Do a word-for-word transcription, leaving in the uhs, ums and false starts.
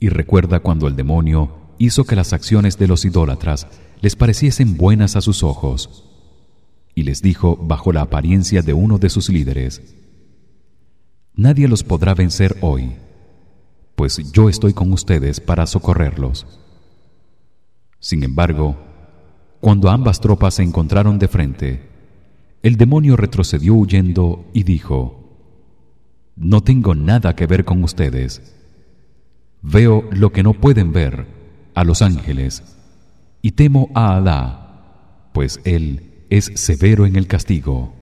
Y recuerda cuando el demonio hizo que las acciones de los idólatras les pareciesen buenas a sus ojos y les dijo bajo la apariencia de uno de sus líderes: nadie los podrá vencer hoy, pues yo estoy con ustedes para socorrerlos. Sin embargo, cuando ambas tropas se encontraron de frente, el demonio retrocedió huyendo y dijo: no tengo nada que ver con ustedes. Veo lo que no pueden ver, a los ángeles, y temo a Alá, pues él es severo en el castigo.